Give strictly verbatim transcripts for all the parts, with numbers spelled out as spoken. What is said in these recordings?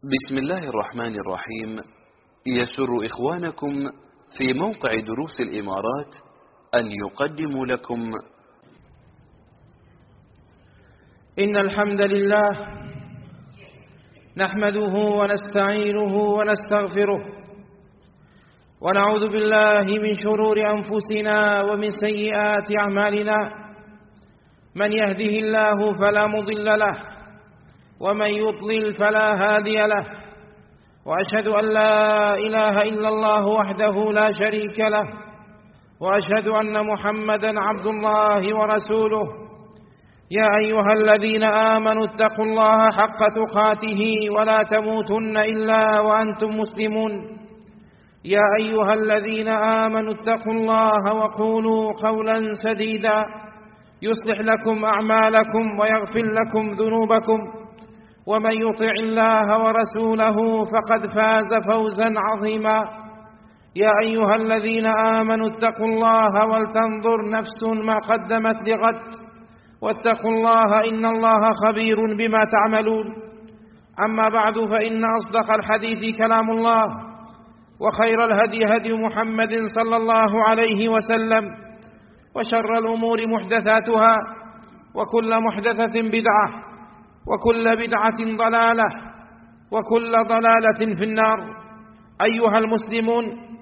بسم الله الرحمن الرحيم. يسر إخوانكم في موقع دروس الإمارات أن يقدموا لكم إن الحمد لله نحمده ونستعينه ونستغفره ونعوذ بالله من شرور أنفسنا ومن سيئات أعمالنا. من يهده الله فلا مضل له ومن يضلل فلا هادي له، وأشهد أن لا إله إلا الله وحده لا شريك له، وأشهد أن محمدا عبد الله ورسوله. يا أيها الذين آمنوا اتقوا الله حق تقاته ولا تموتن إلا وأنتم مسلمون. يا أيها الذين آمنوا اتقوا الله وقولوا قولا سديدا يصلح لكم أعمالكم ويغفر لكم ذنوبكم، ومن يطع الله ورسوله فقد فاز فوزا عظيما. يا أيها الذين آمنوا اتقوا الله ولتنظر نفس ما قدمت لغد، واتقوا الله إن الله خبير بما تعملون. أما بعد، فإن أصدق الحديث كلام الله، وخير الهدي هدي محمد صلى الله عليه وسلم، وشر الأمور محدثاتها، وكل محدثة بدعة، وكل بدعة ضلالة، وكل ضلالة في النار. أيها المسلمون،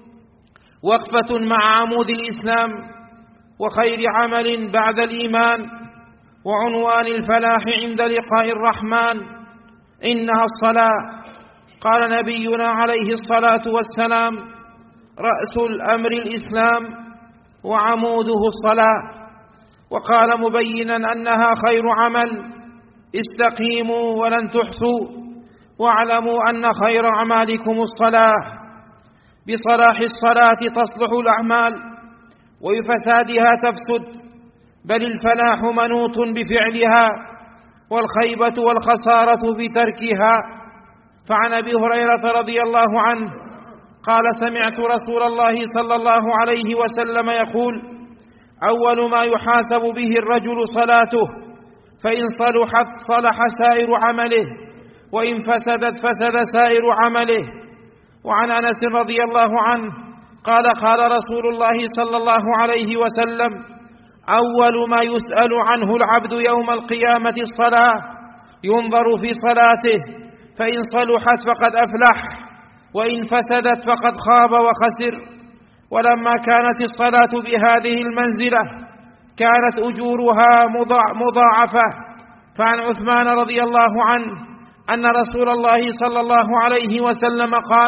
وقفة مع عمود الإسلام وخير عمل بعد الإيمان، وعنوان الفلاح عند لقاء الرحمن، إنها الصلاة. قال نبينا عليه الصلاة والسلام: رأس الأمر الإسلام وعموده الصلاة. وقال مبينا أنها خير عمل: استقيموا ولن تحصوا، واعلموا أن خير أعمالكم الصلاة. بصلاح الصلاة تصلح الأعمال، وبفسادها تفسد، بل الفلاح منوط بفعلها، والخيبة والخسارة بتركها. فعن أبي هريرة رضي الله عنه قال: سمعت رسول الله صلى الله عليه وسلم يقول: أول ما يحاسب به الرجل صلاته، فإن صلحت صلح سائر عمله، وإن فسدت فسد سائر عمله. وعن أنس رضي الله عنه قال: قال رسول الله صلى الله عليه وسلم: أول ما يسأل عنه العبد يوم القيامة الصلاة، ينظر في صلاته، فإن صلحت فقد أفلح، وإن فسدت فقد خاب وخسر. ولما كانت الصلاة بهذه المنزلة كانت أجورها مضاعفة. فعن عثمان رضي الله عنه أن رسول الله صلى الله عليه وسلم قال: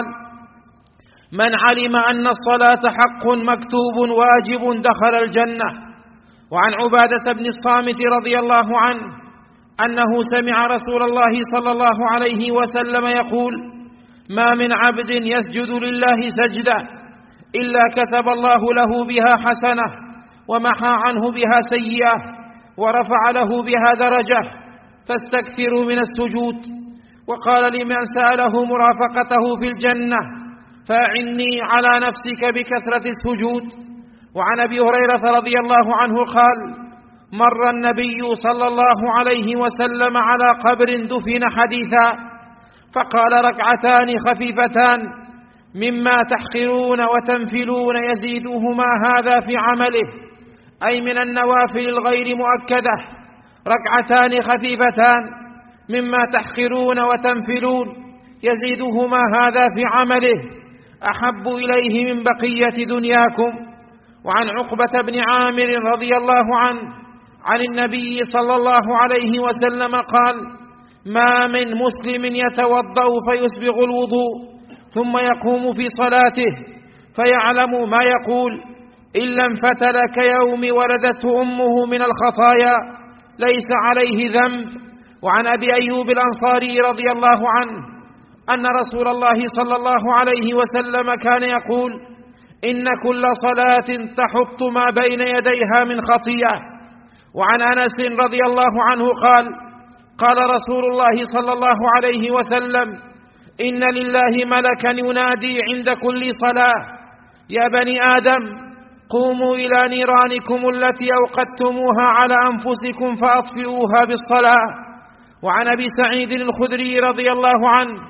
من علم أن الصلاة حق مكتوب واجب دخل الجنة. وعن عبادة بن الصامت رضي الله عنه أنه سمع رسول الله صلى الله عليه وسلم يقول: ما من عبد يسجد لله سجدة إلا كتب الله له بها حسنة، ومحى عنه بها سيئة، ورفع له بها درجة. فاستكثروا من السجود. وقال لمن سأله مرافقته في الجنة: فأعني على نفسك بكثرة السجود. وعن أبي هريرة رضي الله عنه قال: مر النبي صلى الله عليه وسلم على قبر دفن حديثا، فقال: ركعتان خفيفتان مما تحقرون وتنفلون يزيدهما هذا في عمله، أي من النوافل الغير مؤكدة. ركعتان خفيفتان مما تحقرون وتنفلون يزيدهما هذا في عمله، أحب إليه من بقية دنياكم. وعن عقبة بن عامر رضي الله عنه عن النبي صلى الله عليه وسلم قال: ما من مسلم يتوضأ فيسبغ الوضوء ثم يقوم في صلاته فيعلم ما يقول إلا انفتل كيوم ولدته أمه من الخطايا، ليس عليه ذنب. وعن أبي أيوب الأنصاري رضي الله عنه أن رسول الله صلى الله عليه وسلم كان يقول: إن كل صلاة تحط ما بين يديها من خطيئة. وعن أنس رضي الله عنه قال: قال رسول الله صلى الله عليه وسلم: إن لله ملكا ينادي عند كل صلاة: يا بني آدم، قوموا إلى نيرانكم التي أوقدتموها على أنفسكم فأطفئوها بالصلاة. وعن أبي سعيد الخدري رضي الله عنه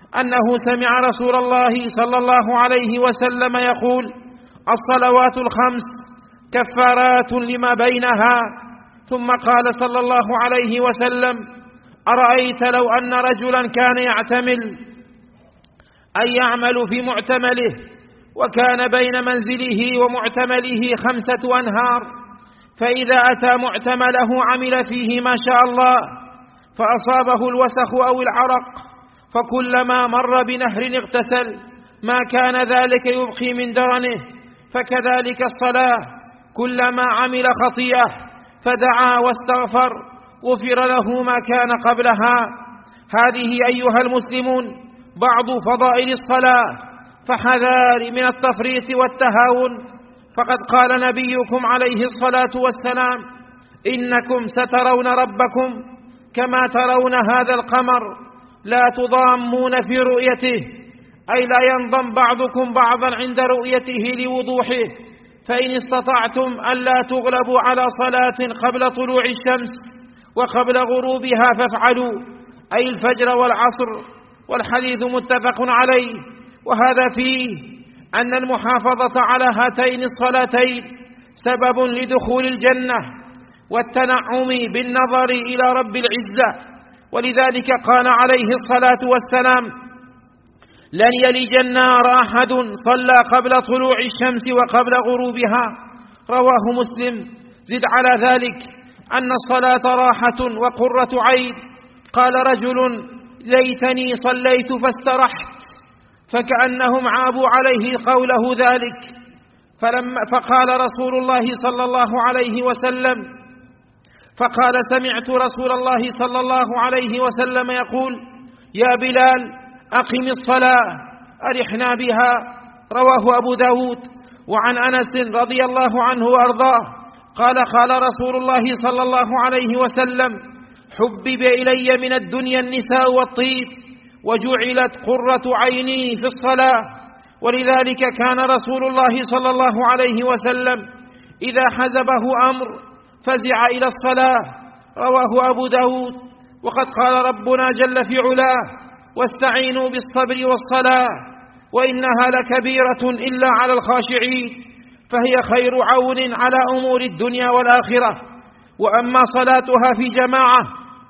أنه سمع رسول الله صلى الله عليه وسلم يقول: الصلوات الخمس كفارات لما بينها. ثم قال صلى الله عليه وسلم: أرأيت لو أن رجلا كان يعتمل أي يعمل في معتمله، وكان بين منزله ومعتمله خمسة أنهار، فإذا أتى معتمله عمل فيه ما شاء الله، فأصابه الوسخ أو العرق، فكلما مر بنهر اغتسل، ما كان ذلك يبقي من درنه. فكذلك الصلاة، كلما عمل خطيئة فدعا واستغفر غفر له ما كان قبلها. هذه أيها المسلمون بعض فضائل الصلاة، فحذار من التفريط والتهاون. فقد قال نبيكم عليه الصلاة والسلام: إنكم سترون ربكم كما ترون هذا القمر لا تضامون في رؤيته، أي لا ينضم بعضكم بعضا عند رؤيته لوضوحه. فإن استطعتم ألا تغلبوا على صلاة قبل طلوع الشمس وقبل غروبها فافعلوا، أي الفجر والعصر. والحديث متفق عليه. وهذا فيه أن المحافظة على هاتين الصلاتين سبب لدخول الجنة والتنعم بالنظر إلى رب العزة. ولذلك قال عليه الصلاة والسلام: لن يلج النار أحد صلى قبل طلوع الشمس وقبل غروبها. رواه مسلم. زد على ذلك أن الصلاة راحة وقرة عين. قال رجل: ليتني صليت فاسترحت، فكأنهم عابوا عليه قوله ذلك. فلما فقال رسول الله صلى الله عليه وسلم فقال سمعت رسول الله صلى الله عليه وسلم يقول: يا بلال أقم الصلاة أرحنا بها. رواه أبو داود. وعن أنس رضي الله عنه وأرضاه قال: قال رسول الله صلى الله عليه وسلم: حبب إلي من الدنيا النساء والطيب، وجعلت قرة عيني في الصلاة. ولذلك كان رسول الله صلى الله عليه وسلم إذا حزبه أمر فزع إلى الصلاة. رواه أبو داود. وقد قال ربنا جل في علاه: واستعينوا بالصبر والصلاة وإنها لكبيرة إلا على الخاشعين، فهي خير عون على أمور الدنيا والآخرة. وأما صلاتها في جماعة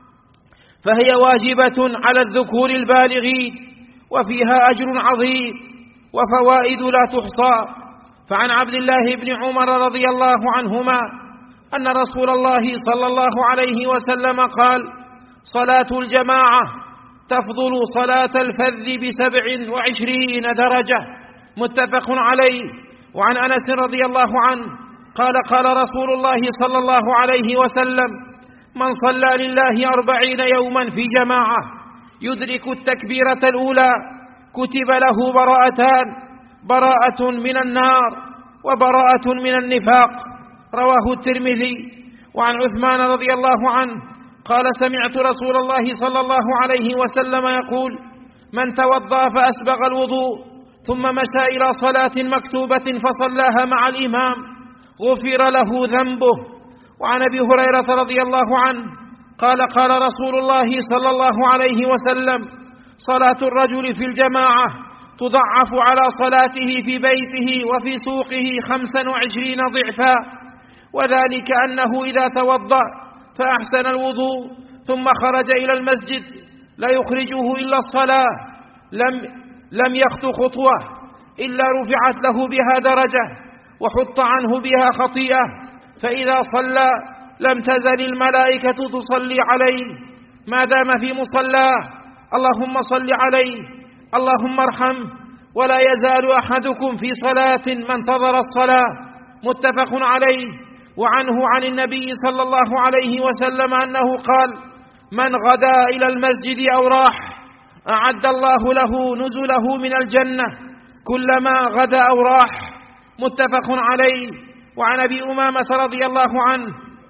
فهي واجبة على الذكور البالغين، وفيها أجر عظيم وفوائد لا تحصى. فعن عبد الله بن عمر رضي الله عنهما أن رسول الله صلى الله عليه وسلم قال: صلاة الجماعة تفضل صلاة الفذ بسبع وعشرين درجة. متفق عليه. وعن أنس رضي الله عنه قال: قال رسول الله صلى الله عليه وسلم: من صلى لله أربعين يوما في جماعة يدرك التكبيرة الأولى كتب له براءتان: براءة من النار وبراءة من النفاق. رواه الترمذي. وعن عثمان رضي الله عنه قال: سمعت رسول الله صلى الله عليه وسلم يقول: من توضأ فأسبغ الوضوء ثم مشى إلى صلاة مكتوبة فصلاها مع الإمام غفر له ذنبه. وعن أبي هريرة رضي الله عنه قال: قال رسول الله صلى الله عليه وسلم: صلاة الرجل في الجماعة تضعف على صلاته في بيته وفي سوقه خمسا وعشرين ضعفا، وذلك أنه إذا توضأ فأحسن الوضوء ثم خرج إلى المسجد لا يخرجه إلا الصلاة لم, لم يخط خطوة إلا رفعت له بها درجة وحط عنه بها خطيئة، فإذا صلى لم تزل الملائكة تصلي عليه ما دام في مصلاه: اللهم صل عليه، اللهم ارحمه. ولا يزال أحدكم في صلاة ما انتظر الصلاة. متفق عليه. وعنه عن النبي صلى الله عليه وسلم أنه قال: من غدا إلى المسجد أو راح أعد الله له نزله من الجنة كلما غدا أو راح. متفق عليه. وعن أبي أمامة رضي الله عنه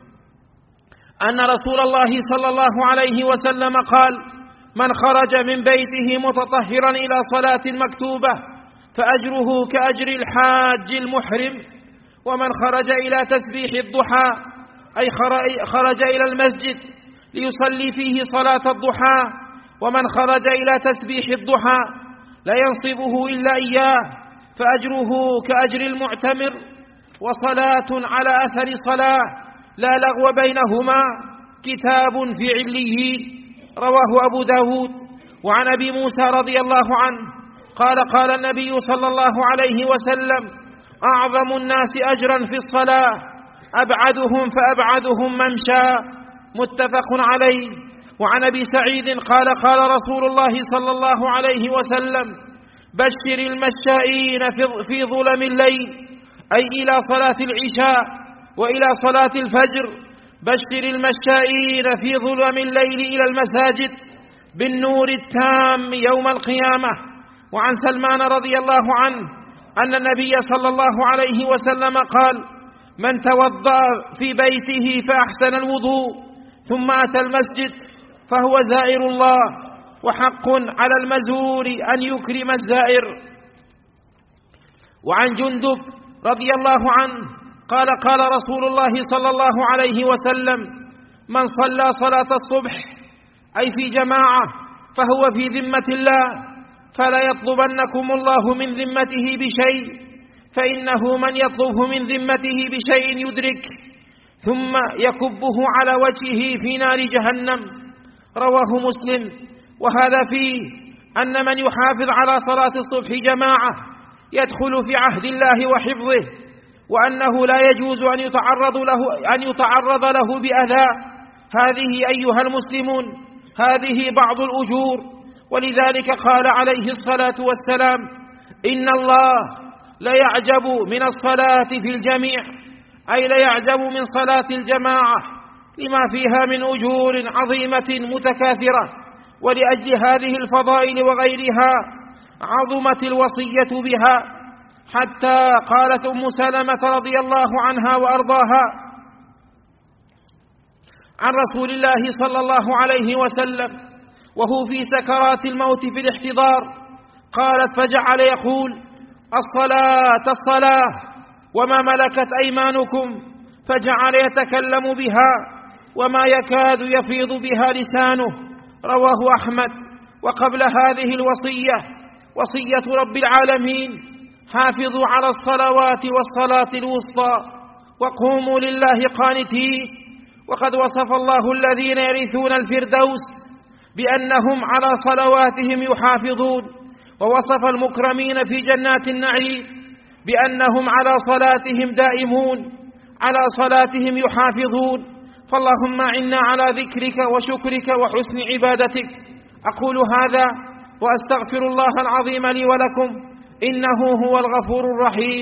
أن رسول الله صلى الله عليه وسلم قال: من خرج من بيته متطهرا إلى صلاة مكتوبة فأجره كأجر الحاج المحرم. ومن خرج إلى تسبيح الضحى أي خرج إلى المسجد ليصلي فيه صلاة الضحى ومن خرج إلى تسبيح الضحى لا ينصبه إلا إياه فأجره كأجر المعتمر، وصلاة على أثر صلاة لا لغو بينهما كتاب في عليين. رواه أبو داود. وعن أبي موسى رضي الله عنه قال قال النبي صلى الله عليه وسلم: أعظم الناس أجرا في الصلاة أبعدهم فأبعدهم ممشى. متفق عليه. وعن أبي سعيد قال قال رسول الله صلى الله عليه وسلم: بشر المشائين في ظلم الليل، أي إلى صلاة العشاء وإلى صلاة الفجر. بشر المشائين في ظلم الليل إلى المساجد بالنور التام يوم القيامة. وعن سلمان رضي الله عنه أن النبي صلى الله عليه وسلم قال: من توضأ في بيته فأحسن الوضوء ثم أتى المسجد فهو زائر الله، وحق على المزور أن يكرم الزائر. وعن جندب رضي الله عنه قال قال رسول الله صلى الله عليه وسلم: من صلى صلاة الصبح أي في جماعة فهو في ذمة الله، فلا يطلبنكم الله من ذمته بشيء، فإنه من يطلبه من ذمته بشيء يدرك ثم يكبه على وجهه في نار جهنم. رواه مسلم. وهذا فيه أن من يحافظ على صلاة الصبح جماعة يدخل في عهد الله وحفظه، وأنه لا يجوز أن يتعرض له, أن يتعرض له بأذى. هذه أيها المسلمون هذه بعض الأجور. ولذلك قال عليه الصلاة والسلام: إن الله لا يعجب من الصلاة في الجميع، أي لا يعجب من صلاة الجماعة لما فيها من أجور عظيمة متكاثرة. ولأجل هذه الفضائل وغيرها عظمت الوصية بها، حتى قالت أم سلمة رضي الله عنها وأرضاها عن رسول الله صلى الله عليه وسلم وهو في سكرات الموت في الاحتضار، قالت: فجعل يقول: الصلاة الصلاة وما ملكت أيمانكم، فجعل يتكلم بها وما يكاد يفيض بها لسانه. رواه أحمد. وقبل هذه الوصية وصية رب العالمين: حافظوا على الصلوات والصلاة الوسطى وقوموا لله قانتين. وقد وصف الله الذين يرثون الفردوس بأنهم على صلواتهم يحافظون، ووصف المكرمين في جنات النعيم بأنهم على صلاتهم دائمون، على صلاتهم يحافظون. فاللهم أعنا على ذكرك وشكرك وحسن عبادتك. أقول هذا وأستغفر الله العظيم لي ولكم، إنه هو الغفور الرحيم.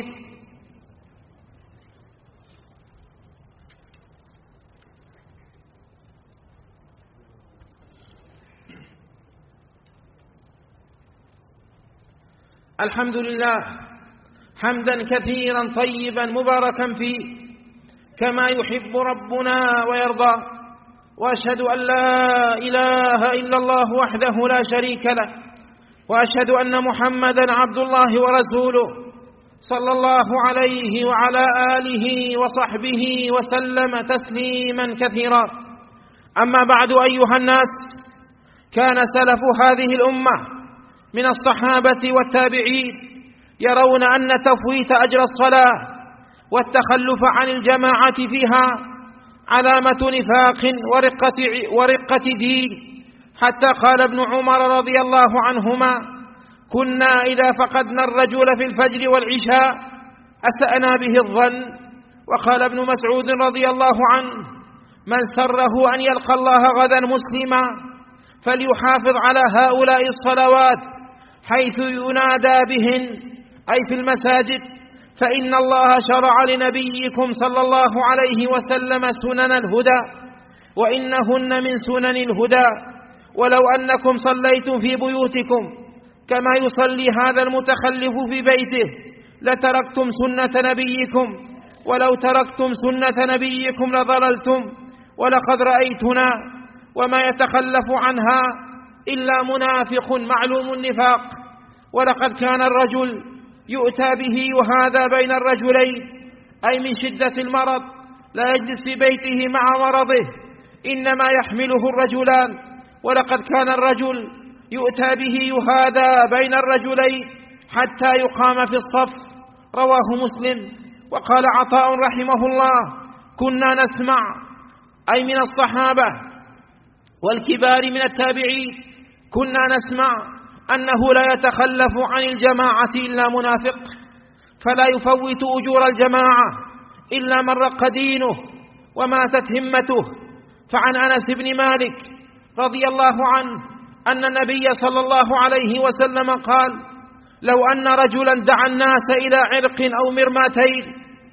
الحمد لله حمدا كثيرا طيبا مباركا فيه كما يحب ربنا ويرضى، وأشهد أن لا إله إلا الله وحده لا شريك له، وأشهد أن محمدا عبد الله ورسوله صلى الله عليه وعلى آله وصحبه وسلم تسليما كثيرا. أما بعد أيها الناس، كان سلف هذه الأمة من الصحابة والتابعين يرون أن تفويت أجر الصلاة والتخلف عن الجماعة فيها علامة نفاق ورقة, ورقة دين، حتى قال ابن عمر رضي الله عنهما: كنا إذا فقدنا الرجل في الفجر والعشاء أسأنا به الظن. وقال ابن مسعود رضي الله عنه: من سره أن يلقى الله غدا مسلما فليحافظ على هؤلاء الصلوات حيث ينادى بهن، أي في المساجد، فإن الله شرع لنبيكم صلى الله عليه وسلم سنن الهدى، وإنهن من سنن الهدى. ولو أنكم صليتم في بيوتكم كما يصلي هذا المتخلف في بيته لتركتم سنة نبيكم، ولو تركتم سنة نبيكم لضللتم. ولقد رأيتنا وما يتخلف عنها إلا منافق معلوم النفاق. ولقد كان الرجل يؤتى به وهذا بين الرجلين، أي من شدة المرض لا يجلس في بيته مع مرضه، إنما يحمله الرجلان ولقد كان الرجل يؤتى به يهادى بين الرجلين حتى يقام في الصف. رواه مسلم. وقال عطاء رحمه الله: كنا نسمع، أي من الصحابة والكبار من التابعين، كنا نسمع أنه لا يتخلف عن الجماعة إلا منافق، فلا يفوت أجور الجماعة إلا من رق دينه وماتت همته. فعن أنس بن مالك رضي الله عنه أن النبي صلى الله عليه وسلم قال: لو أن رجلا دعا الناس إلى عرق أو مرماتين،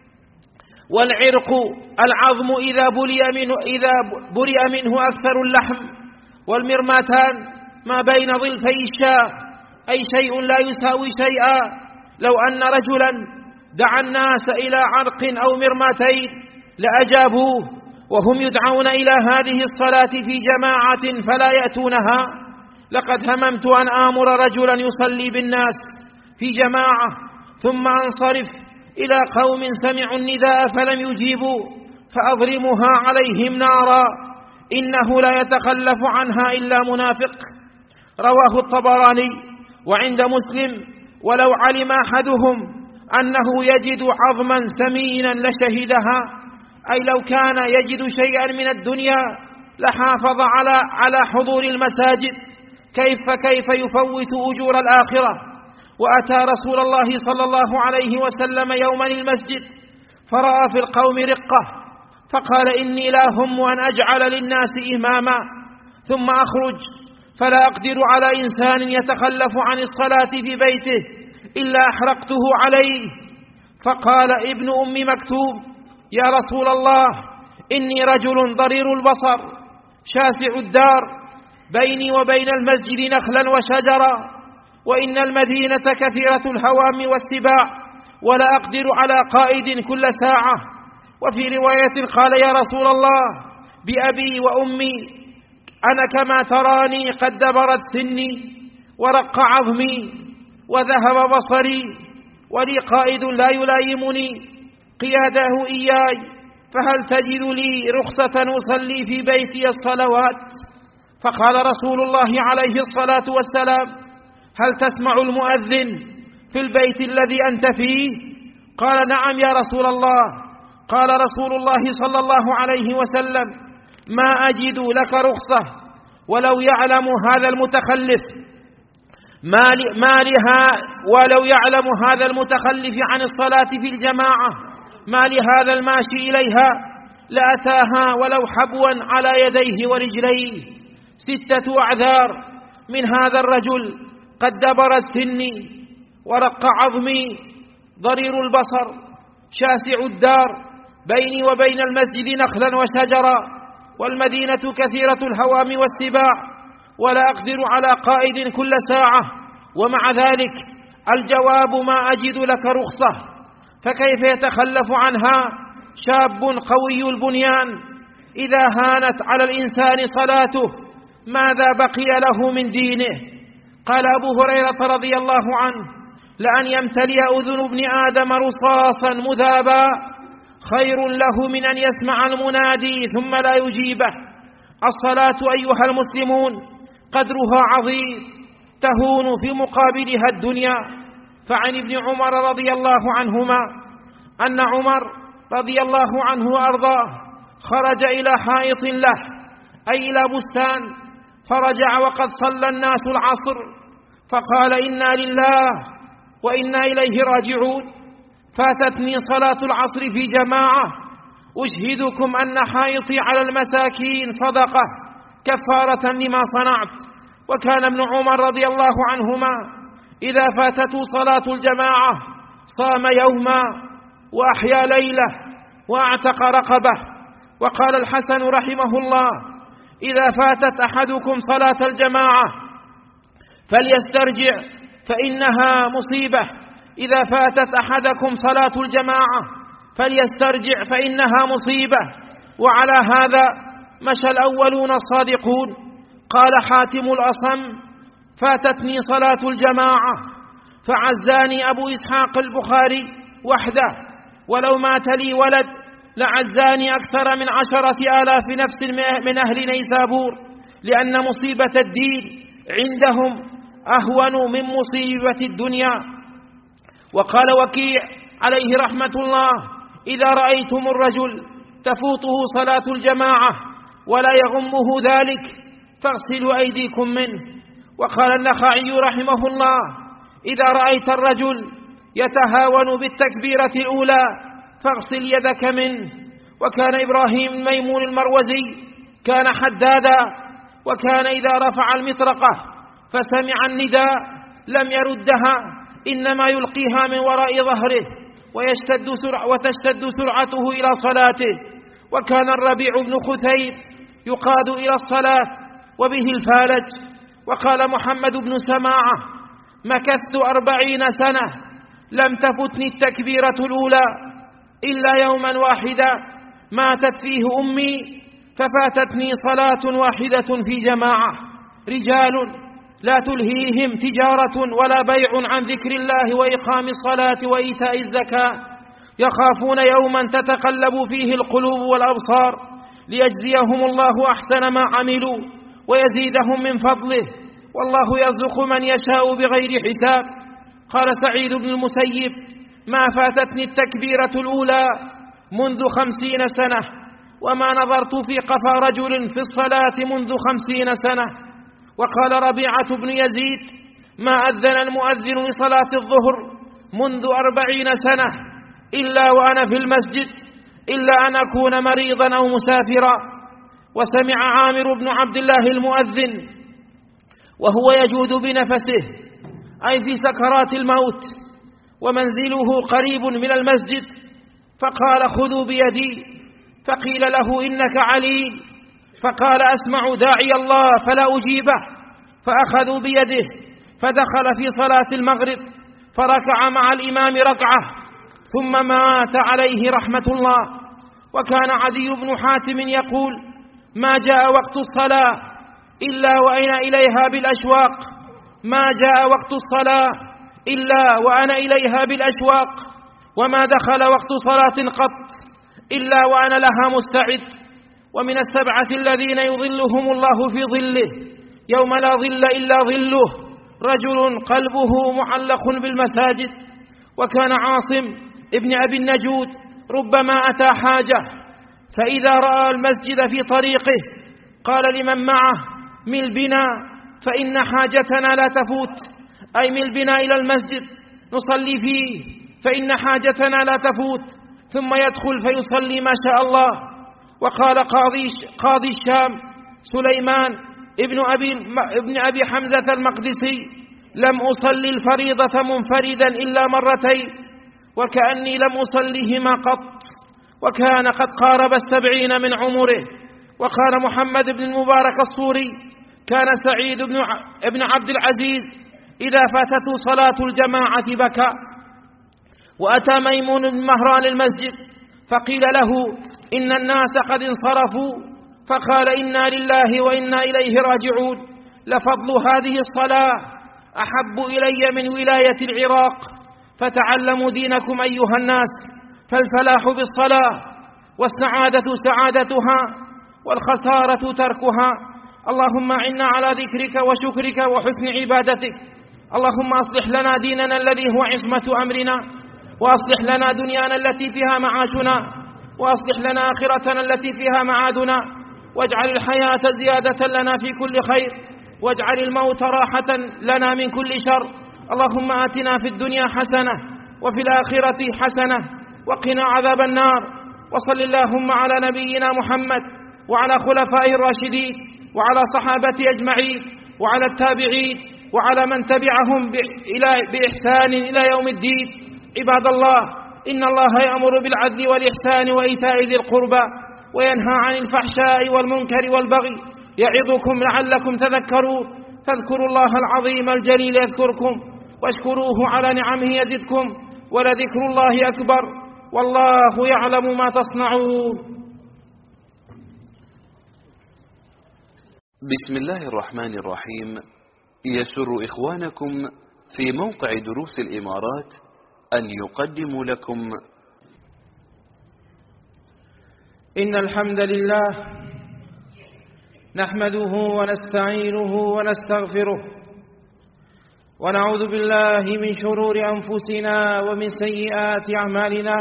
والعرق العظم إذا بلي منه, إذا برئ منه أكثر اللحم، والمرماتان ما بين ظلفي الشاة، أي شيء لا يساوي شيئا. لو أن رجلا دعا الناس إلى عرق أو مرماتين لأجابوه، وهم يدعون إلى هذه الصلاة في جماعة فلا يأتونها. لقد هممت أن آمر رجلا يصلي بالناس في جماعة ثم أنصرف إلى قوم سمعوا النداء فلم يجيبوا فأضرمها عليهم نارا، إنه لا يتخلف عنها إلا منافق. رواه الطبراني. وعند مسلم: ولو علم أحدهم أنه يجد عظما سمينا لشهدها، أي لو كان يجد شيئا من الدنيا لحافظ على على حضور المساجد، كيف كيف يفوت أجور الآخرة. وأتى رسول الله صلى الله عليه وسلم يوما المسجد فرأى في القوم رقة، فقال: إني لا هم أن أجعل للناس إماما ثم أخرج فلا أقدر على إنسان يتخلف عن الصلاة في بيته إلا أحرقته عليه. فقال ابن أم مكتوم: يا رسول الله، إني رجل ضرير البصر شاسع الدار، بيني وبين المسجد نخلا وشجرا، وإن المدينة كثيرة الهوام والسباع، ولا أقدر على قائد كل ساعة. وفي رواية قال: يا رسول الله، بأبي وأمي أنا كما تراني قد دبرت سني ورق عظمي وذهب بصري، ولي قائد لا يلايمني قياده إياي، فهل تجد لي رخصة أصلي في بيتي الصلوات؟ فقال رسول الله عليه الصلاة والسلام: هل تسمع المؤذن في البيت الذي أنت فيه؟ قال: نعم يا رسول الله. قال رسول الله صلى الله عليه وسلم: ما أجد لك رخصة، ولو يعلم هذا المتخلف ما لها ولو يعلم هذا المتخلف عن الصلاة في الجماعة ما لهذا الماشي إليها لأتاها ولو حبوا على يديه ورجليه. ستة أعذار: من هذا الرجل قد دبر السن ورق عظمي، ضرير البصر، شاسع الدار، بيني وبين المسجد نخلا وشجرا، والمدينة كثيرة الهوام والسباع، ولا أقدر على قائد كل ساعة. ومع ذلك الجواب: ما أجد لك رخصة. فكيف يتخلف عنها شاب قوي البنيان إذا هانت على الإنسان صلاته؟ ماذا بقي له من دينه؟ قال أبو هريرة رضي الله عنه: لأن يمتلئ أذن ابن آدم رصاصا مذابا خير له من أن يسمع المنادي ثم لا يجيبه. الصلاة أيها المسلمون قدرها عظيم، تهون في مقابلها الدنيا. فعن ابن عمر رضي الله عنهما أن عمر رضي الله عنه وأرضاه خرج إلى حائط له، أي إلى بستان، فرجع وقد صلى الناس العصر، فقال: إنا لله وإنا إليه راجعون، فاتتني صلاة العصر في جماعة، أشهدكم أن حائطي على المساكين صدقة كفارة لما صنعت. وكان ابن عمر رضي الله عنهما إذا فاتته صلاة الجماعة صام يوما وأحيا ليلة وأعتق رقبة. وقال الحسن رحمه الله: إذا فاتت أحدكم صلاة الجماعة فليسترجع فإنها مصيبة. إذا فاتت أحدكم صلاة الجماعة فليسترجع فإنها مصيبة. وعلى هذا مشى الأولون الصادقون. قال حاتم الأصم: فاتتني صلاة الجماعة فعزاني أبو إسحاق البخاري وحده، ولو مات لي ولد لعزاني أكثر من عشرة آلاف نفس من أهل نيسابور، لأن مصيبة الدين عندهم أهون من مصيبة الدنيا. وقال وكيع عليه رحمة الله: إذا رأيتم الرجل تفوته صلاة الجماعة ولا يغمه ذلك فاغسلوا أيديكم منه. وقال النخعي رحمه الله: إذا رأيت الرجل يتهاون بالتكبيرة الأولى فاغسل يدك منه. وكان إبراهيم الميمون المروزي كان حدادا، وكان إذا رفع المطرقة فسمع النداء لم يردها، إنما يلقيها من وراء ظهره ويشتد سرع وتشتد سرعته إلى صلاته. وكان الربيع بن خثيب يقاد إلى الصلاة وبه الفالج. وقال محمد بن سماعة: مكثت أربعين سنة لم تفتني التكبيرة الأولى إلا يوما واحدا ماتت فيه أمي ففاتتني صلاة واحدة في جماعة. رجال لا تلهيهم تجارة ولا بيع عن ذكر الله وإقام الصلاة وإيتاء الزكاة يخافون يوما تتقلب فيه القلوب والأبصار ليجزيهم الله أحسن ما عملوا ويزيدهم من فضله، والله يرزق من يشاء بغير حساب. قال سعيد بن المسيب: ما فاتتني التكبيرة الأولى منذ خمسين سنة، وما نظرت في قفا رجل في الصلاة منذ خمسين سنة. وقال ربيعة بن يزيد: ما أذن المؤذن لصلاة الظهر منذ أربعين سنة إلا وأنا في المسجد، إلا أن أكون مريضا أو مسافرا. وسمع عامر بن عبد الله المؤذن وهو يجود بنفسه، أي في سكرات الموت، ومنزله قريب من المسجد، فقال: خذوا بيدي. فقيل له: إنك عليل. فقال: أسمع داعي الله فلا أجيبه. فأخذوا بيده فدخل في صلاة المغرب فركع مع الإمام ركعة ثم مات عليه رحمة الله. وكان عدي بن حاتم يقول: ما جاء وقت الصلاة إلا وأنا إليها بالأشواق، ما جاء وقت الصلاة إلا وأنا إليها بالأشواق، وما دخل وقت صلاة قط إلا وأنا لها مستعد. ومن السبعة الذين يظلهم الله في ظله يوم لا ظل إلا ظله رجل قلبه معلق بالمساجد. وكان عاصم ابن أبي النجود ربما أتى حاجة فإذا رأى المسجد في طريقه قال لمن معه: مل بنا فإن حاجتنا لا تفوت، أي مل بنا إلى المسجد نصلي فيه فإن حاجتنا لا تفوت، ثم يدخل فيصلي ما شاء الله. وقال قاضي, قاضي الشام سليمان ابن أبي, ابن أبي حمزة المقدسي: لم أصلي الفريضة منفردا إلا مرتين وكأني لم أصليهما قط، وكان قد قارب السبعين من عمره. وقال محمد بن المبارك الصوري: كان سعيد بن, ابن عبد العزيز إذا فاتته صلاة الجماعة بكى. وأتى ميمون بن مهران المسجد فقيل له: إن الناس قد انصرفوا، فقال: إنا لله وإنا إليه راجعون، لفضل هذه الصلاة أحب إلي من ولاية العراق، فتعلموا دينكم أيها الناس، فالفلاح بالصلاة، والسعادة سعادتها، والخسارة تركها. اللهم أعنا على ذكرك وشكرك وحسن عبادتك. اللهم أصلح لنا ديننا الذي هو عصمة أمرنا، وأصلح لنا دنيانا التي فيها معاشنا، وأصلح لنا آخرتنا التي فيها معادنا، واجعل الحياة زيادة لنا في كل خير، واجعل الموت راحة لنا من كل شر. اللهم آتنا في الدنيا حسنة وفي الآخرة حسنة وقنا عذاب النار. وصل اللهم على نبينا محمد وعلى خلفائه الراشدين وعلى صحابته أجمعين وعلى التابعين وعلى من تبعهم بإحسان إلى يوم الدين. عباد الله، إن الله يأمر بالعدل والإحسان وإيتاء ذي القربى وينهى عن الفحشاء والمنكر والبغي، يعظكم لعلكم تذكرون. فاذكروا الله العظيم الجليل يذكركم، واشكروه على نعمه يزدكم، ولذكر الله أكبر، والله يعلم ما تصنعون. بسم الله الرحمن الرحيم. يسر إخوانكم في موقع دروس الإمارات أن يقدموا لكم إن الحمد لله نحمده ونستعينه ونستغفره ونعوذ بالله من شرور أنفسنا ومن سيئات أعمالنا.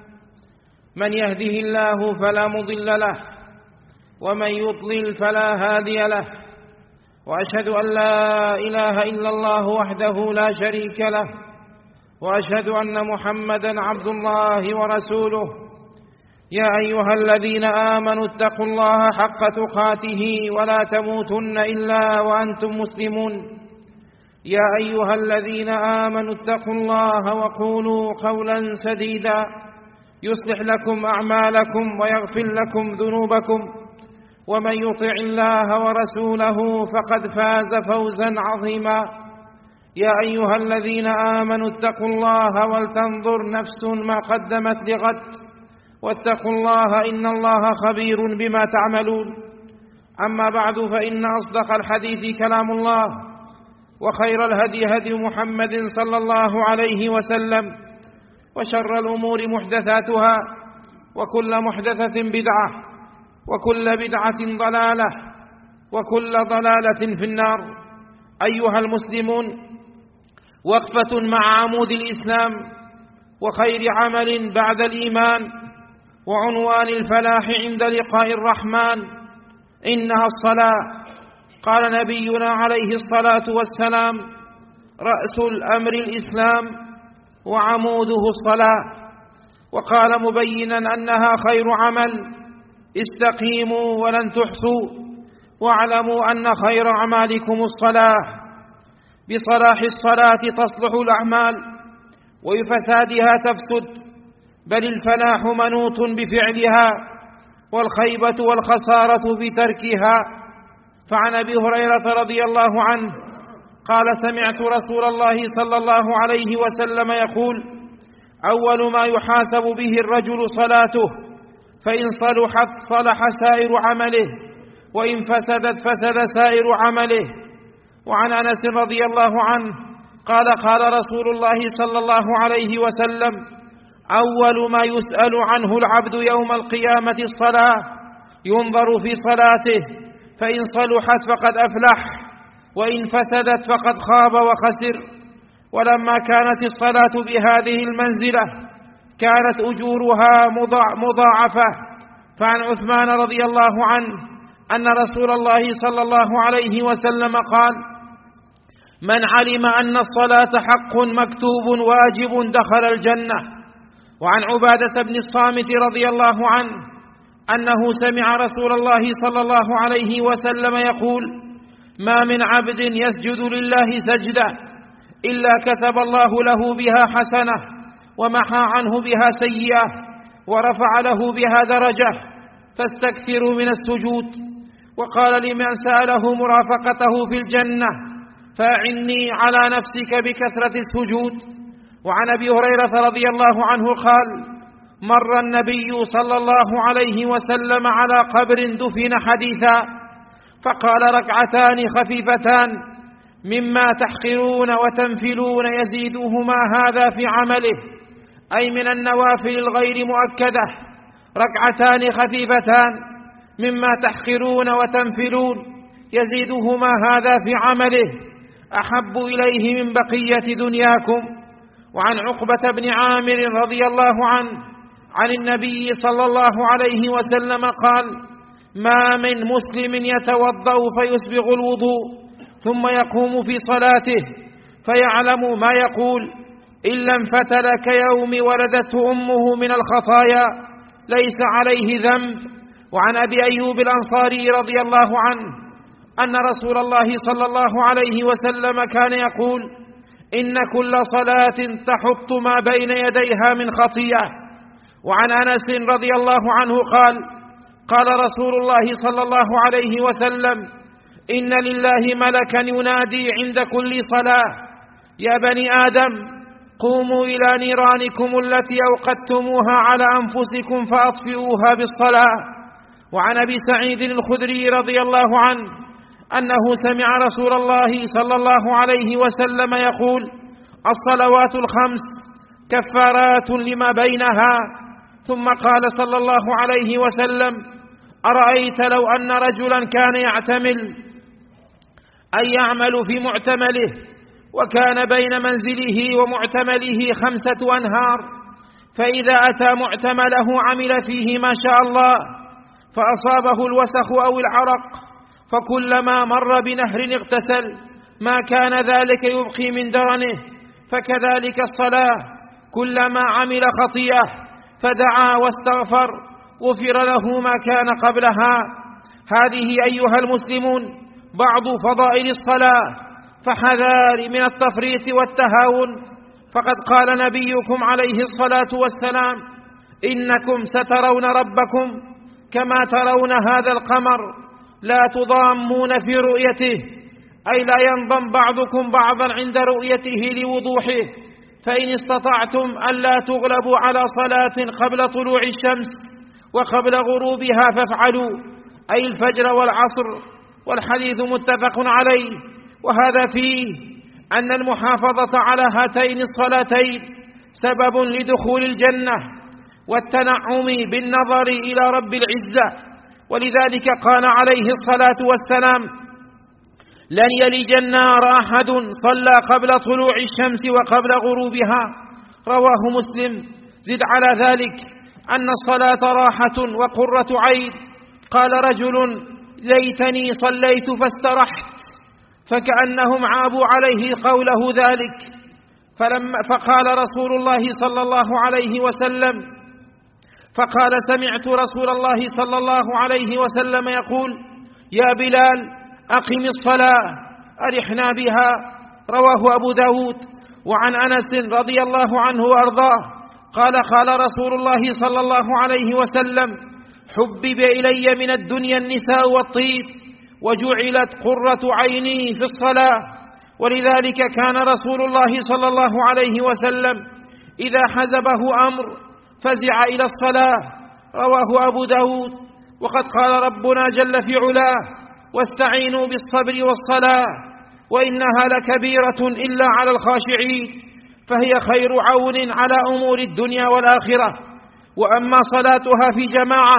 من يهده الله فلا مضل له ومن يضلل فلا هادي له، وأشهد أن لا إله إلا الله وحده لا شريك له، وأشهد أن محمدا عبد الله ورسوله. يا أيها الذين آمنوا اتقوا الله حق تقاته ولا تموتن إلا وأنتم مسلمون. يا أيها الذين آمنوا اتقوا الله وقولوا قولا سديدا يصلح لكم أعمالكم ويغفر لكم ذنوبكم، ومن يطع الله ورسوله فقد فاز فوزا عظيما. يا أيها الذين آمنوا اتقوا الله ولتنظر نفس ما قدمت لغد، واتقوا الله إن الله خبير بما تعملون. أما بعد، فإن أصدق الحديث كلام الله، وخير الهدي هدي محمد صلى الله عليه وسلم، وشر الأمور محدثاتها، وكل محدثة بدعة، وكل بدعة ضلالة، وكل ضلالة في النار. أيها المسلمون، وقفة مع عمود الإسلام وخير عمل بعد الإيمان، وعنوان الفلاح عند لقاء الرحمن، إنها الصلاة. قال نبينا عليه الصلاة والسلام: رأس الأمر الإسلام وعموده الصلاة. وقال مبينا أنها خير عمل: استقيموا ولن تحصوا، واعلموا أن خير أعمالكم الصلاة. بصلاح الصلاة تصلح الأعمال، وبفسادها تفسد، بل الفلاح منوط بفعلها، والخيبة والخسارة بتركها. فعن أبي هريرة رضي الله عنه قال: سمعت رسول الله صلى الله عليه وسلم يقول: أول ما يحاسب به الرجل صلاته، فإن صلحت صلح سائر عمله، وإن فسدت فسد سائر عمله. وعن أنس رضي الله عنه قال: قال رسول الله صلى الله عليه وسلم: أول ما يسأل عنه العبد يوم القيامة الصلاة، ينظر في صلاته، فإن صلحت فقد أفلح، وإن فسدت فقد خاب وخسر. ولما كانت الصلاة بهذه المنزلة كانت أجورها مضاعفة. فعن عثمان رضي الله عنه أن رسول الله صلى الله عليه وسلم قال: من علم أن الصلاة حق مكتوب واجب دخل الجنة. وعن عبادة بن الصامت رضي الله عنه أنه سمع رسول الله صلى الله عليه وسلم يقول: ما من عبد يسجد لله سجدة إلا كتب الله له بها حسنة، ومحى عنه بها سيئة، ورفع له بها درجة، فاستكثروا من السجود. وقال لمن سأله مرافقته في الجنة: فأعني على نفسك بكثرة السجود. وعن أبي هريرة رضي الله عنه قال: مر النبي صلى الله عليه وسلم على قبر دفن حديثا، فقال: ركعتان خفيفتان مما تحقرون وتنفلون يزيدهما هذا في عمله، أي من النوافل الغير مؤكدة. ركعتان خفيفتان مما تحقرون وتنفلون يزيدهما هذا في عمله، أحب إليه من بقية دنياكم. وعن عقبة بن عامر رضي الله عنه عن النبي صلى الله عليه وسلم قال: ما من مسلم يتوضأ فيسبغ الوضوء ثم يقوم في صلاته فيعلم ما يقول إلا انفتل كيوم ولدته أمه من الخطايا، ليس عليه ذنب. وعن أبي أيوب الأنصاري رضي الله عنه أن رسول الله صلى الله عليه وسلم كان يقول: إن كل صلاة تحط ما بين يديها من خطيئة. وعن أنس رضي الله عنه قال: قال رسول الله صلى الله عليه وسلم: إن لله ملكا ينادي عند كل صلاة: يا بني آدم قوموا إلى نيرانكم التي أوقدتموها على أنفسكم فأطفئوها بالصلاة. وعن أبي سعيد الخدري رضي الله عنه أنه سمع رسول الله صلى الله عليه وسلم يقول: الصلوات الخمس كفارات لما بينها. ثم قال صلى الله عليه وسلم: أرأيت لو أن رجلا كان يعتمل أي يعمل في معتمله، وكان بين منزله ومعتمله خمسة أنهار، فإذا أتى معتمله عمل فيه ما شاء الله، فأصابه الوسخ أو العرق، فكلما مر بنهر اغتسل، ما كان ذلك يبقي من درنه. فكذلك الصلاة، كلما عمل خطيئة فدعا واستغفر غفر له ما كان قبلها. هذه أيها المسلمون بعض فضائل الصلاة، فحذار من التفريط والتهاون. فقد قال نبيكم عليه الصلاة والسلام: إنكم سترون ربكم كما ترون هذا القمر لا تضامون في رؤيته، أي لا ينضم بعضكم بعضا عند رؤيته لوضوحه. فإن استطعتم ألا تغلبوا على صلاة قبل طلوع الشمس وقبل غروبها فافعلوا، أي الفجر والعصر. والحديث متفق عليه، وهذا فيه أن المحافظة على هاتين الصلاتين سبب لدخول الجنة والتنعم بالنظر إلى رب العزة. ولذلك قال عليه الصلاة والسلام: لن يلج النار أحد صلى قبل طلوع الشمس وقبل غروبها. رواه مسلم. زد على ذلك أن الصلاة راحة وقرة عين. قال رجل: ليتني صليت فاسترحت، فكأنهم عابوا عليه قوله ذلك. فلما فقال رسول الله صلى الله عليه وسلم فقال سمعت رسول الله صلى الله عليه وسلم يقول: يا بلال أقم الصلاة أرحنا بها. رواه أبو داود. وعن أنس رضي الله عنه وأرضاه قال: قال رسول الله صلى الله عليه وسلم: حبب إلي من الدنيا النساء والطيب، وجعلت قرة عيني في الصلاة. ولذلك كان رسول الله صلى الله عليه وسلم إذا حزبه أمر فزع إلى الصلاة. رواه أبو داود. وقد قال ربنا جل في علاه: واستعينوا بالصبر والصلاة وإنها لكبيرة إلا على الخاشعين، فهي خير عون على أمور الدنيا والآخرة. وأما صلاتها في جماعة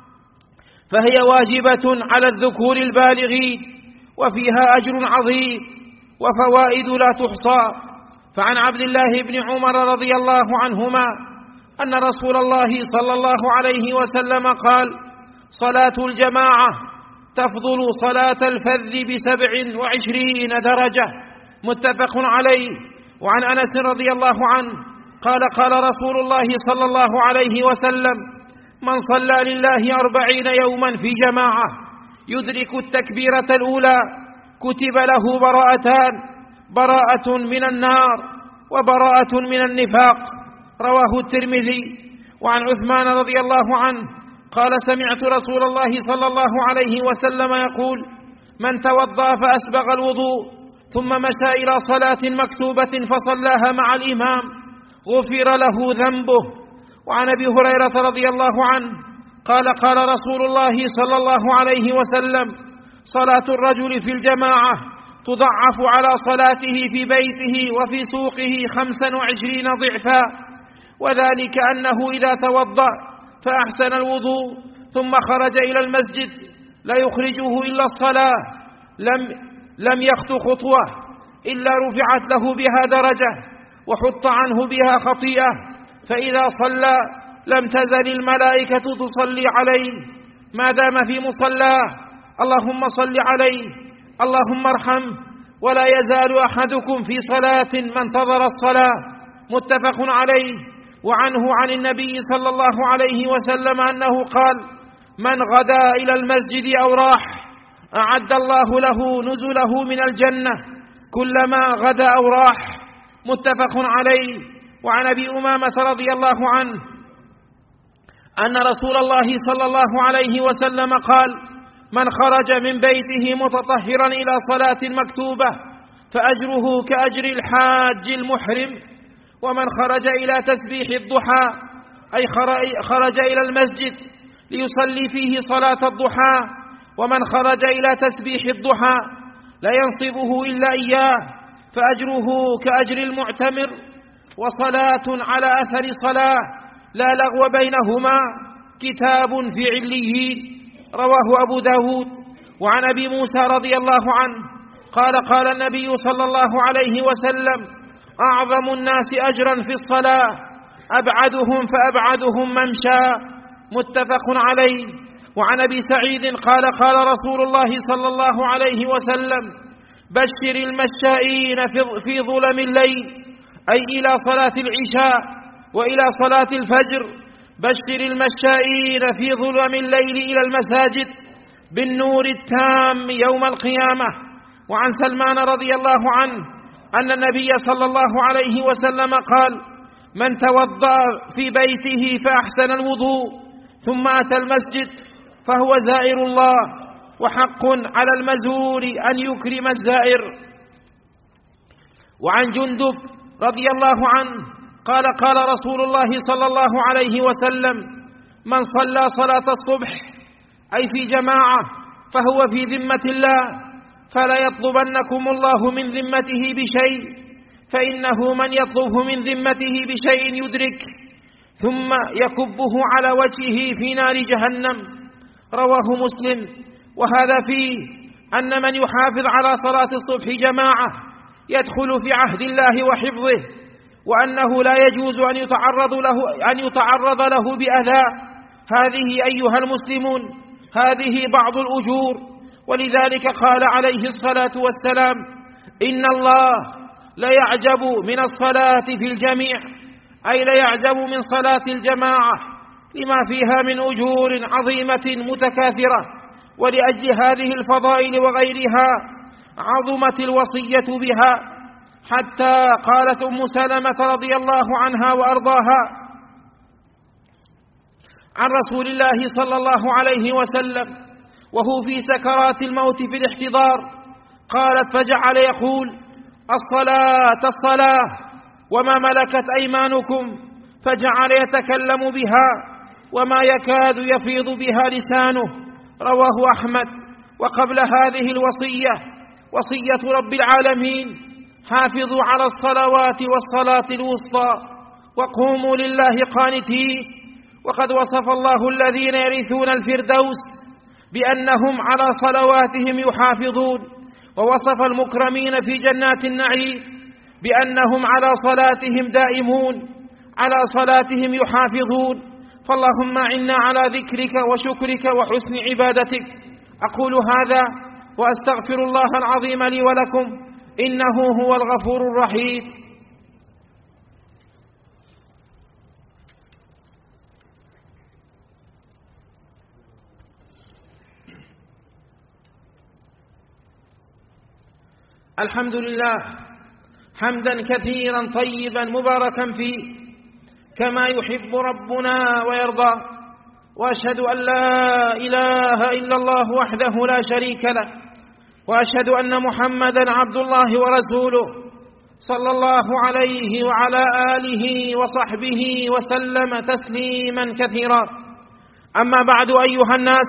فهي واجبة على الذكور البالغين، وفيها أجر عظيم وفوائد لا تحصى. فعن عبد الله بن عمر رضي الله عنهما أن رسول الله صلى الله عليه وسلم قال: صلاة الجماعة تفضل صلاة الفذ بسبع وعشرين درجة. متفق عليه. وعن أنس رضي الله عنه قال: قال رسول الله صلى الله عليه وسلم: من صلى لله أربعين يوما في جماعة يدرك التكبيرة الأولى كتب له براءتان: براءة من النار وبراءة من النفاق. رواه الترمذي. وعن عثمان رضي الله عنه قال: سمعت رسول الله صلى الله عليه وسلم يقول: من توضأ فأسبغ الوضوء ثم مشى إلى صلاة مكتوبة فصلاها مع الإمام غفر له ذنبه. وعن أبي هريرة رضي الله عنه قال: قال رسول الله صلى الله عليه وسلم: صلاة الرجل في الجماعة تضعف على صلاته في بيته وفي سوقه خمسا وعشرين ضعفا، وذلك أنه إذا توضأ فأحسن الوضوء ثم خرج إلى المسجد لا يخرجه إلا الصلاة لم, لم يخط خطوة إلا رفعت له بها درجة وحط عنه بها خطيئة، فإذا صلى لم تزل الملائكة تصلي عليه ما دام في مصلاه: اللهم صل عليه، اللهم ارحمه. ولا يزال أحدكم في صلاة ما انتظر الصلاة. متفق عليه. وعنه عن النبي صلى الله عليه وسلم أنه قال: من غدا إلى المسجد أو راح أعد الله له نزله من الجنة كلما غدا أو راح. متفق عليه. وعن أبي أمامة رضي الله عنه أن رسول الله صلى الله عليه وسلم قال: من خرج من بيته متطهرا إلى صلاة مكتوبة فأجره كأجر الحاج المحرم. ومن خرج إلى تسبيح الضحى أي خرج إلى المسجد ليصلي فيه صلاة الضحى، ومن خرج إلى تسبيح الضحى لا ينصبه إلا إياه فأجره كأجر المعتمر. وصلاة على أثر صلاة لا لغو بينهما كتاب في عليين. رواه أبو داود. وعن أبي موسى رضي الله عنه قال قال النبي صلى الله عليه وسلم: أعظم الناس أجرا في الصلاة أبعدهم فأبعدهم ممشى، متفق عليه. وعن أبي سعيد قال قال رسول الله صلى الله عليه وسلم: بشر المشائين في ظلم الليل، أي إلى صلاة العشاء وإلى صلاة الفجر. بشر المشائين في ظلم الليل إلى المساجد بالنور التام يوم القيامة. وعن سلمان رضي الله عنه أن النبي صلى الله عليه وسلم قال: من توضأ في بيته فأحسن الوضوء ثم أتى المسجد فهو زائر الله، وحق على المزور أن يكرم الزائر. وعن جندب رضي الله عنه قال قال رسول الله صلى الله عليه وسلم: من صلى صلاة الصبح أي في جماعة فهو في ذمة الله، فلا يطلبنكم الله من ذمته بشيء، فإنه من يطلبه من ذمته بشيء يدرك ثم يكبه على وجهه في نار جهنم. رواه مسلم. وهذا فيه أن من يحافظ على صلاة الصبح جماعة يدخل في عهد الله وحفظه، وأنه لا يجوز أن يتعرض له, أن يتعرض له بأذى. هذه أيها المسلمون هذه بعض الأجور. ولذلك قال عليه الصلاة والسلام: إن الله لا يعجب من الصلاة في الجميع، أي لا يعجب من صلاة الجماعة لما فيها من أجور عظيمة متكاثرة. ولأجل هذه الفضائل وغيرها عظمت الوصية بها، حتى قالت أم سلمة رضي الله عنها وأرضاها عن رسول الله صلى الله عليه وسلم وهو في سكرات الموت في الاحتضار، قالت: فجعل يقول: الصلاة الصلاة وما ملكت أيمانكم، فجعل يتكلم بها وما يكاد يفيض بها لسانه. رواه أحمد. وقبل هذه الوصية وصية رب العالمين: حافظوا على الصلوات والصلاة الوسطى وقوموا لله قانتين. وقد وصف الله الذين يرثون الفردوس بأنهم على صلواتهم يحافظون، ووصف المكرمين في جنات النعيم بأنهم على صلاتهم دائمون، على صلاتهم يحافظون. فاللهم أعنا على ذكرك وشكرك وحسن عبادتك. أقول هذا وأستغفر الله العظيم لي ولكم، إنه هو الغفور الرحيم. الحمد لله حمدا كثيرا طيبا مباركا فيه كما يحب ربنا ويرضى. وأشهد أن لا إله إلا الله وحده لا شريك له، وأشهد أن محمدا عبد الله ورسوله صلى الله عليه وعلى آله وصحبه وسلم تسليما كثيرا. أما بعد أيها الناس،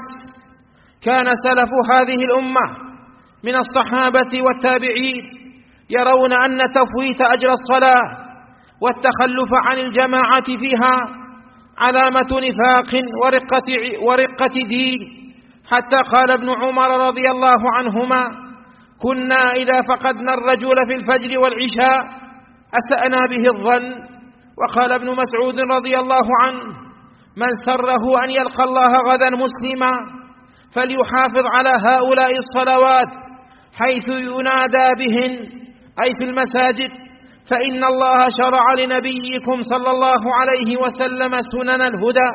كان سلف هذه الأمة من الصحابة والتابعين يرون أن تفويت أجر الصلاة والتخلف عن الجماعة فيها علامة نفاق ورقة, ورقة دين، حتى قال ابن عمر رضي الله عنهما: كنا إذا فقدنا الرجل في الفجر والعشاء أسأنا به الظن. وقال ابن مسعود رضي الله عنه: من سره أن يلقى الله غدا مسلما فليحافظ على هؤلاء الصلوات حيث ينادى بهن، أي في المساجد، فإن الله شرع لنبيكم صلى الله عليه وسلم سنن الهدى،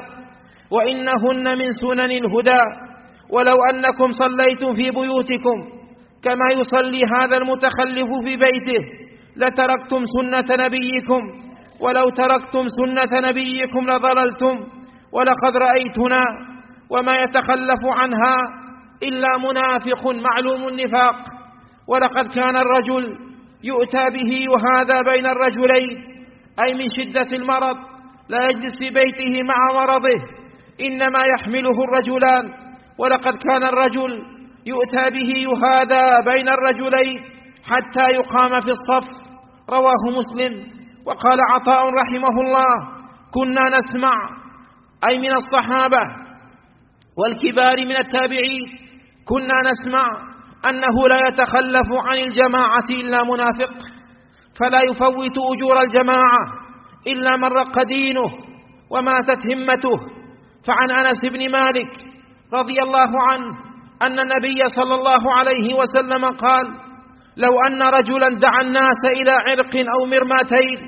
وإنهن من سنن الهدى. ولو أنكم صليتم في بيوتكم كما يصلي هذا المتخلف في بيته لتركتم سنة نبيكم، ولو تركتم سنة نبيكم لضللتم. ولقد رأيتنا وما يتخلف عنها إلا منافق معلوم النفاق. ولقد كان الرجل يؤتى به وهذا بين الرجلين، أي من شدة المرض لا يجلس في بيته مع مرضه، إنما يحمله الرجلان. ولقد كان الرجل يؤتى به يهادى بين الرجلين حتى يقام في الصف. رواه مسلم. وقال عطاء رحمه الله: كنا نسمع، أي من الصحابة، والكبار من التابعين كنا نسمع أنه لا يتخلف عن الجماعة إلا منافق، فلا يفوت أجور الجماعة إلا من رق دينه وماتت همته. فعن أنس بن مالك رضي الله عنه أن النبي صلى الله عليه وسلم قال: لو أن رجلا دعا الناس إلى عرق أو مرماتين،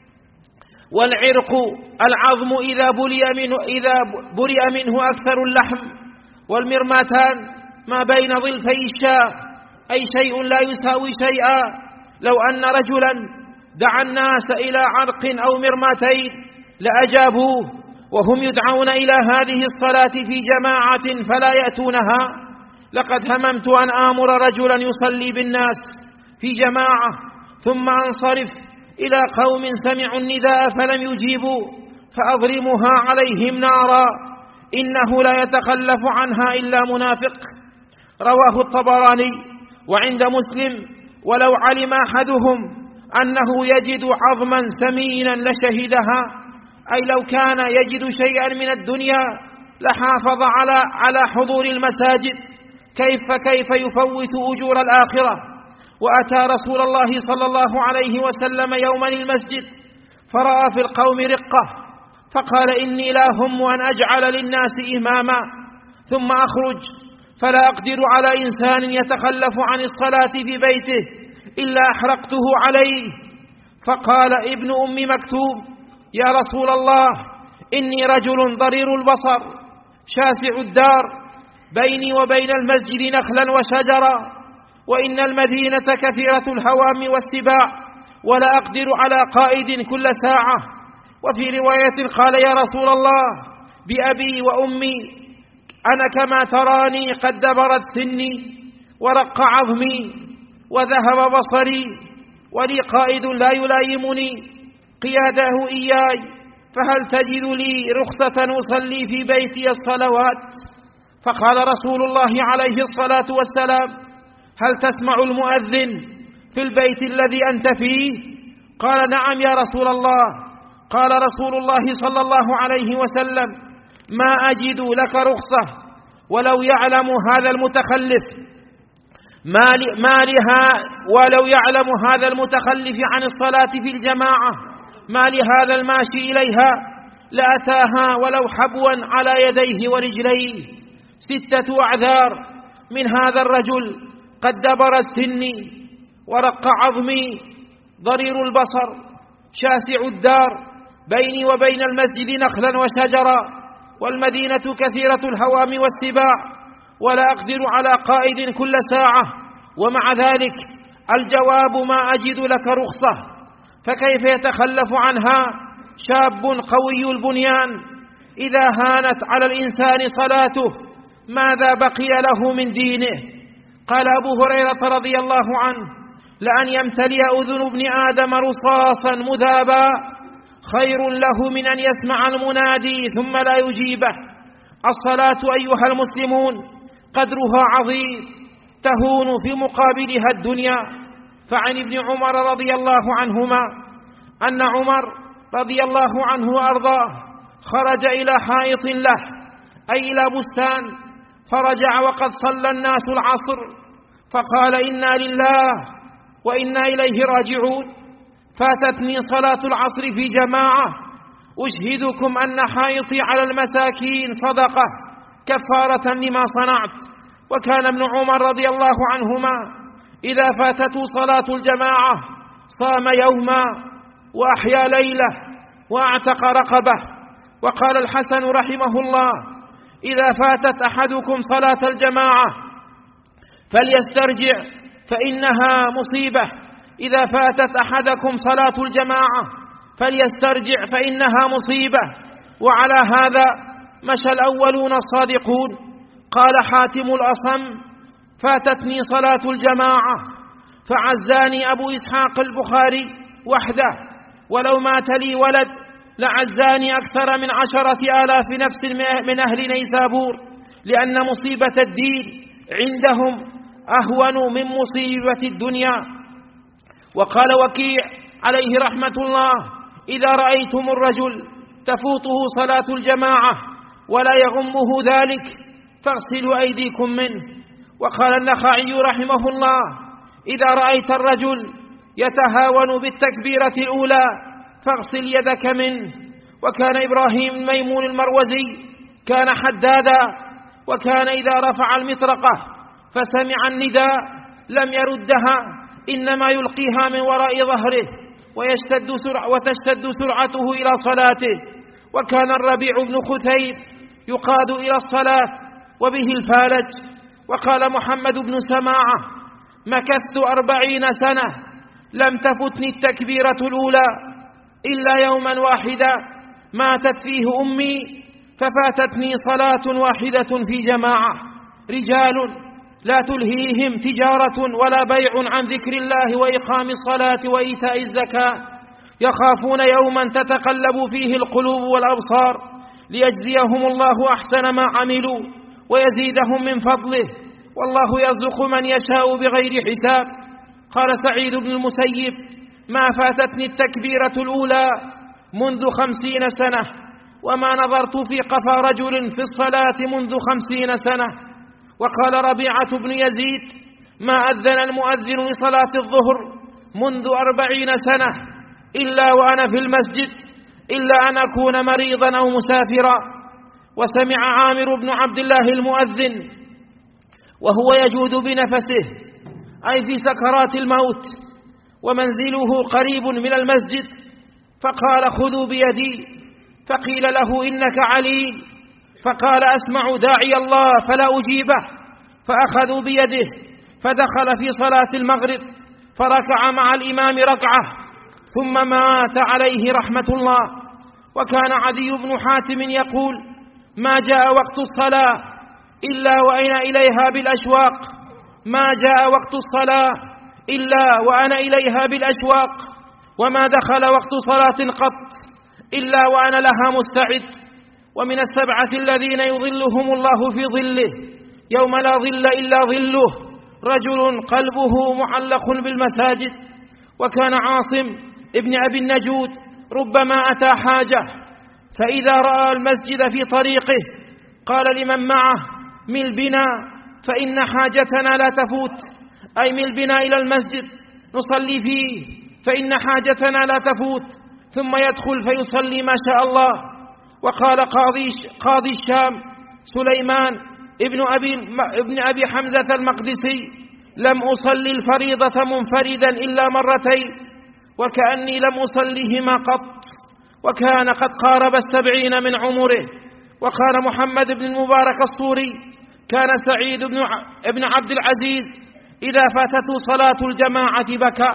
والعرق العظم إذا بلي منه, إذا برئ منه أكثر اللحم، والمرماتان ما بين ظلفي الشاة، أي شيء لا يساوي شيئا. لو أن رجلا دعا الناس إلى عرق أو مرماتين لأجابوه، وهم يدعون إلى هذه الصلاة في جماعة فلا يأتونها. لقد هممت أن آمر رجلا يصلي بالناس في جماعة ثم أنصرف إلى قوم سمعوا النداء فلم يجيبوا فأضرمها عليهم نارا، إنه لا يتخلف عنها إلا منافق. رواه الطبراني. وعند مسلم: ولو علم أحدهم أنه يجد عظما سمينا لشهدها، أي لو كان يجد شيئا من الدنيا لحافظ على على حضور المساجد، كيف كيف يفوت أجور الآخرة. وأتى رسول الله صلى الله عليه وسلم يوما المسجد فرأى في القوم رقة، فقال: إني لا هم أن أجعل للناس إماما ثم أخرج فلا أقدر على إنسان يتخلف عن الصلاة في بيته إلا أحرقته عليه. فقال ابن أم مكتوم: يا رسول الله، إني رجل ضرير البصر شاسع الدار، بيني وبين المسجد نخلا وشجرا، وإن المدينة كثيرة الهوام والسباع، ولا أقدر على قائد كل ساعة. وفي رواية قال: يا رسول الله، بأبي وأمي، أنا كما تراني قد دبرت سني ورق عظمي وذهب بصري، ولي قائد لا يلايمني قياده إياي، فهل تجد لي رخصة أصلي في بيتي الصلوات؟ فقال رسول الله عليه الصلاة والسلام: هل تسمع المؤذن في البيت الذي أنت فيه؟ قال: نعم يا رسول الله. قال رسول الله صلى الله عليه وسلم: ما أجد لك رخصة، ولو يعلم هذا المتخلف ما لها ولو يعلم هذا المتخلف عن الصلاة في الجماعة ما لهذا الماشي إليها لأتاها ولو حبوا على يديه ورجليه. ستة أعذار: من هذا الرجل قد دبر السن ورق عظمي، ضرير البصر، شاسع الدار، بيني وبين المسجد نخلا وشجرا، والمدينة كثيرة الهوام والسباع، ولا أقدر على قائد كل ساعة. ومع ذلك الجواب: ما أجد لك رخصة. فكيف يتخلف عنها شاب قوي البنيان إذا هانت على الإنسان صلاته؟ ماذا بقي له من دينه؟ قال أبو هريرة رضي الله عنه: لأن يمتلئ أذن ابن آدم رصاصا مذابا خير له من أن يسمع المنادي ثم لا يجيبه. الصلاة أيها المسلمون قدرها عظيم، تهون في مقابلها الدنيا. فعن ابن عمر رضي الله عنهما أن عمر رضي الله عنه وأرضاه خرج إلى حائط له، أي إلى بستان، فرجع وقد صلى الناس العصر، فقال: إنا لله وإنا إليه راجعون، فاتتني صلاة العصر في جماعة، أشهدكم أن حائطي على المساكين صدقة كفارة لما صنعت. وكان ابن عمر رضي الله عنهما إذا فاتته صلاة الجماعة صام يوما وأحيا ليلة وأعتق رقبة. وقال الحسن رحمه الله: إذا فاتت أحدكم صلاة الجماعة فليسترجع فإنها مصيبة. إذا فاتت أحدكم صلاة الجماعة فليسترجع فإنها مصيبة. وعلى هذا مشى الأولون الصادقون. قال حاتم الأصم: فاتتني صلاة الجماعة فعزاني أبو إسحاق البخاري وحده، ولو مات لي ولد لعزاني أكثر من عشرة آلاف نفس من أهل نيسابور، لأن مصيبة الدين عندهم أهون من مصيبة الدنيا. وقال وكيع عليه رحمة الله: إذا رأيتم الرجل تفوته صلاة الجماعة ولا يغمه ذلك فاغسلوا أيديكم منه. وقال النخعي رحمه الله: إذا رأيت الرجل يتهاون بالتكبيرة الأولى فاغسل يدك منه. وكان إبراهيم الميمون المروزي كان حدادا، وكان إذا رفع المطرقة فسمع النداء لم يردها، إنما يلقيها من وراء ظهره ويشتد سرع وتشتد سرعته إلى صلاته. وكان الربيع بن خثيب يقاد إلى الصلاة وبه الفالج. وقال محمد بن سماعة: مكثت أربعين سنة لم تفتني التكبيرة الأولى إلا يوما واحدا ماتت فيه أمي ففاتتني صلاة واحدة في جماعة. رجال لا تلهيهم تجارة ولا بيع عن ذكر الله وإقام الصلاة وإيتاء الزكاة يخافون يوما تتقلب فيه القلوب والأبصار ليجزيهم الله أحسن ما عملوا ويزيدهم من فضله، والله يرزق من يشاء بغير حساب. قال سعيد بن المسيب: ما فاتتني التكبيرة الأولى منذ خمسين سنة، وما نظرت في قفا رجل في الصلاة منذ خمسين سنة. وقال ربيعة بن يزيد: ما أذن المؤذن لصلاة الظهر منذ أربعين سنة إلا وأنا في المسجد، إلا أن أكون مريضا أو مسافرا. وسمع عامر بن عبد الله المؤذن وهو يجود بنفسه، أي في سكرات الموت، ومنزله قريب من المسجد، فقال: خذوا بيدي. فقيل له: إنك عليل. فقال: أسمع داعي الله فلا أجيبه. فأخذوا بيده فدخل في صلاة المغرب فركع مع الإمام ركعة ثم مات عليه رحمة الله. وكان عدي بن حاتم يقول: ما جاء وقت الصلاة إلا وأنا إليها بالأشواق، ما جاء وقت الصلاة إلا وأنا إليها بالأشواق، وما دخل وقت صلاة قط إلا وأنا لها مستعد. ومن السبعة الذين يظلهم الله في ظله يوم لا ظل إلا ظله رجل قلبه معلق بالمساجد. وكان عاصم ابن أبي النجود ربما أتى حاجة فإذا رأى المسجد في طريقه قال لمن معه: مل بنا فإن حاجتنا لا تفوت، أي مل بنا إلى المسجد نصلي فيه فإن حاجتنا لا تفوت، ثم يدخل فيصلي ما شاء الله. وقال قاضي, قاضي الشام سليمان ابن أبي, ابن أبي حمزة المقدسي: لم أصلي الفريضة منفردا إلا مرتين وكأني لم أصليهما قط، وكان قد قارب السبعين من عمره. وقال محمد بن المبارك الصوري: كان سعيد بن, ابن عبد العزيز إذا فاتته صلاة الجماعة بكى.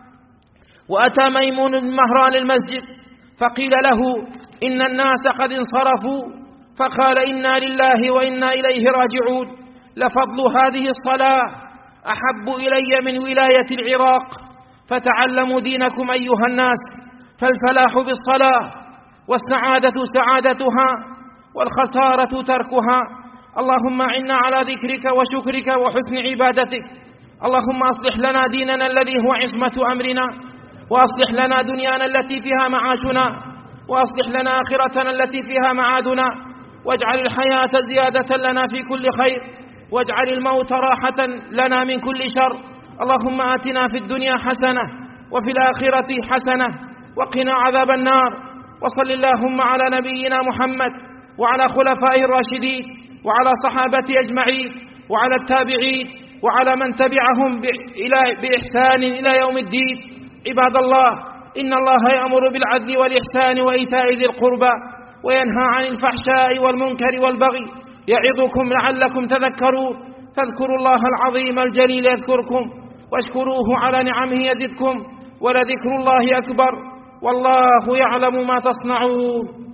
وأتى ميمون بن مهران المسجد فقيل له: إن الناس قد انصرفوا، فقال: إنا لله وإنا إليه راجعون، لفضل هذه الصلاة أحب إلي من ولاية العراق، فتعلموا دينكم أيها الناس، فالفلاح بالصلاة، والسعادة سعادتها، والخسارة تركها. اللهم أعنا على ذكرك وشكرك وحسن عبادتك. اللهم أصلح لنا ديننا الذي هو عصمة أمرنا، وأصلح لنا دنيانا التي فيها معاشنا، وأصلح لنا آخرتنا التي فيها معادنا، واجعل الحياة زيادة لنا في كل خير، واجعل الموت راحة لنا من كل شر. اللهم آتنا في الدنيا حسنة وفي الآخرة حسنة وقنا عذاب النار. وصل اللهم على نبينا محمد وعلى خلفائه الراشدين وعلى صحابته أجمعين وعلى التابعين وعلى من تبعهم بإحسان إلى يوم الدين. عباد الله، إن الله يأمر بالعدل والإحسان وإيتاء ذي القربى وينهى عن الفحشاء والمنكر والبغي، يعظكم لعلكم تذكرون. فاذكروا الله العظيم الجليل يذكركم، واشكروه على نعمه يزدكم، ولذكر الله أكبر، والله يعلم ما تصنعون.